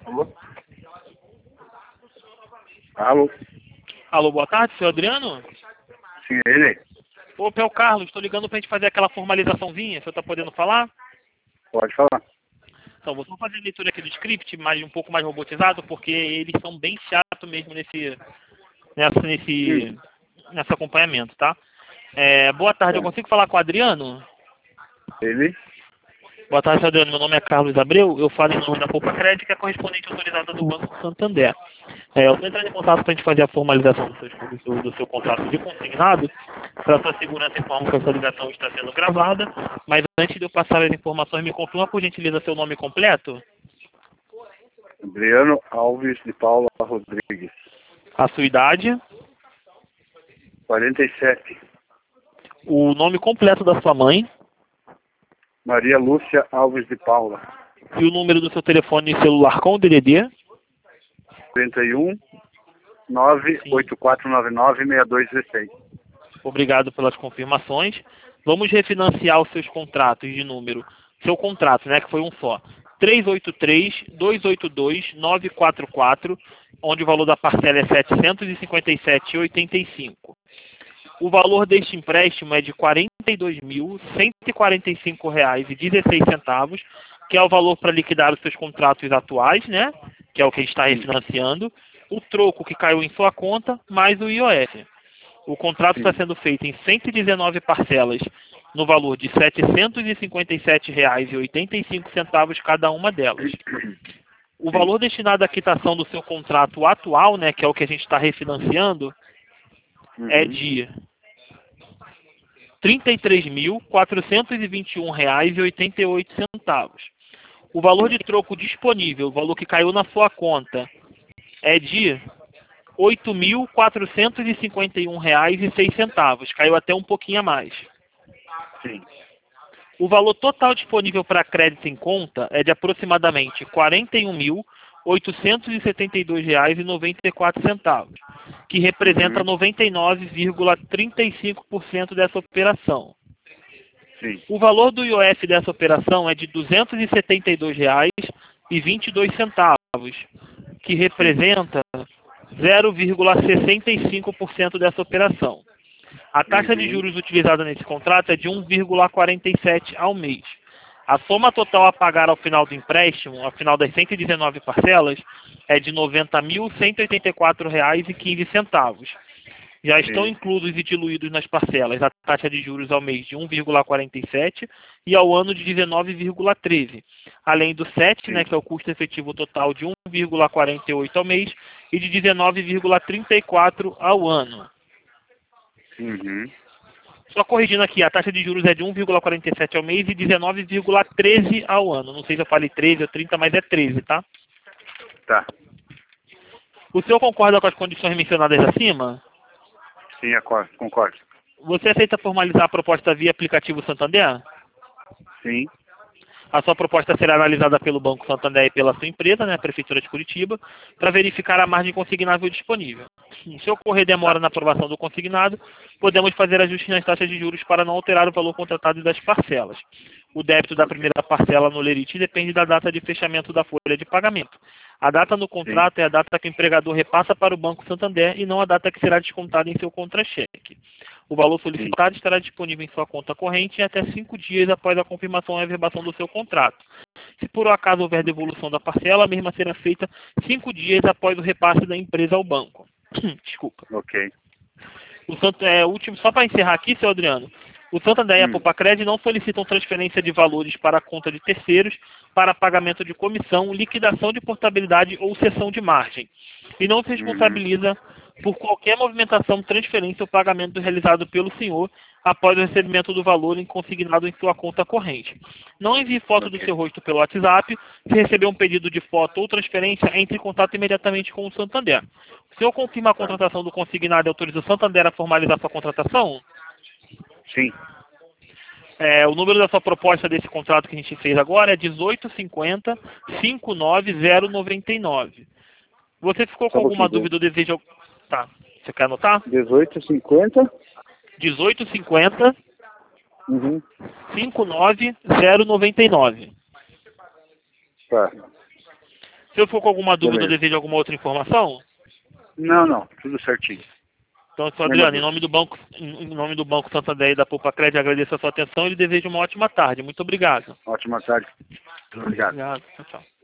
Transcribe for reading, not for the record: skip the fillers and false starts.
Alô? Alô? Alô, boa tarde, senhor Adriano? Sim, é ele? Opa, é o Carlos, estou ligando pra gente fazer aquela formalizaçãozinha, o senhor tá podendo falar? Pode falar. Então, vou só fazer a leitura aqui do script, mas um pouco mais robotizado, porque eles são bem chatos mesmo nesse acompanhamento, tá? Boa tarde, eu Tá. consigo falar com o Adriano? Ele? Boa tarde, senhor Adriano, meu nome é Carlos Abreu, eu falo em nome da Poupa Crédito, que é correspondente autorizada do Banco Santander. Eu estou entrando em contato para a gente fazer a formalização do seu contrato de consignado. Para sua segurança, informo que essa ligação está sendo gravada. Mas antes de eu passar as informações, me confirma, por gentileza, seu nome completo, Adriano Alves de Paula Rodrigues. a sua idade, 47. o nome completo da sua mãe Maria Lúcia Alves de Paula. e o número do seu telefone celular com o DDD. 31 Sim. 98499-6216. Obrigado pelas confirmações. Vamos refinanciar os seus contratos de número. Seu contrato, né, que foi um só. 383-282-944, onde o valor da parcela é R$ 757,85. O valor deste empréstimo é de R$ 42.145,16, que é o valor para liquidar os seus contratos atuais, né, que é o que a gente está refinanciando, o troco que caiu em sua conta, mais o IOF. O contrato está sendo feito em 119 parcelas, no valor de R$ 757,85 cada uma delas. O valor destinado à quitação do seu contrato atual, né, que é o que a gente está refinanciando, é de R$ 33.421,88. O valor de troco disponível, o valor que caiu na sua conta, é de R$ 8.451,06. Caiu até um pouquinho a mais. Sim. O valor total disponível para crédito em conta é de aproximadamente R$ 41.872,94, que representa 99,35% dessa operação. Sim. O valor do IOF dessa operação é de R$ 272,22, que representa 0,65% dessa operação. A taxa de juros utilizada nesse contrato é de 1,47 ao mês. A soma total a pagar ao final do empréstimo, ao final das 119 parcelas, é de R$ 90.184,15. Já estão inclusos e diluídos nas parcelas a taxa de juros ao mês de 1,47 e ao ano de 19,13. Além do 7, né, que é o custo efetivo total de 1,48 ao mês e de 19,34 ao ano. Só corrigindo aqui, a taxa de juros é de 1,47 ao mês e 19,13 ao ano. Não sei se eu falei 13 ou 30, mas é 13, tá? Tá. O senhor concorda com as condições mencionadas acima? Sim, concordo. Você aceita formalizar a proposta via aplicativo Santander? Sim. A sua proposta será analisada pelo Banco Santander e pela sua empresa, né, a Prefeitura de Curitiba, para verificar a margem consignável disponível. Se ocorrer demora na aprovação do consignado, podemos fazer ajustes nas taxas de juros para não alterar o valor contratado das parcelas. O débito da primeira parcela no lerite depende da data de fechamento da folha de pagamento. A data no contrato é a data que o empregador repassa para o Banco Santander e não a data que será descontada em seu contra-cheque. O valor solicitado estará disponível em sua conta corrente em até 5 dias após a confirmação e averbação do seu contrato. Se por um acaso houver devolução da parcela, a mesma será feita 5 dias após o repasse da empresa ao banco. Desculpa. Ok. Último, só para encerrar aqui, seu Adriano, o Santander e a Poupa-Cred não solicitam transferência de valores para a conta de terceiros para pagamento de comissão, liquidação de portabilidade ou cessão de margem. E não se responsabiliza por qualquer movimentação, transferência ou pagamento realizado pelo senhor após o recebimento do valor consignado em sua conta corrente. Não envie foto do seu rosto pelo WhatsApp. Se receber um pedido de foto ou transferência, entre em contato imediatamente com o Santander. O senhor confirma a contratação do consignado e autoriza o Santander a formalizar sua contratação? Sim. O número da sua proposta desse contrato que a gente fez agora é 1850-59099. Você ficou com alguma dúvida ou deseja... Tá. Você quer anotar? 1850. 1850 59099. Tá. Se eu for com alguma dúvida ou Beleza. desejo alguma outra informação, Não, tudo certinho. então, senhor Adriano, em nome do Banco Santander e da Poupa Crédito, agradeço a sua atenção e lhe desejo uma ótima tarde. Muito obrigado. Ótima tarde. Obrigado. Obrigado. Tchau, tchau.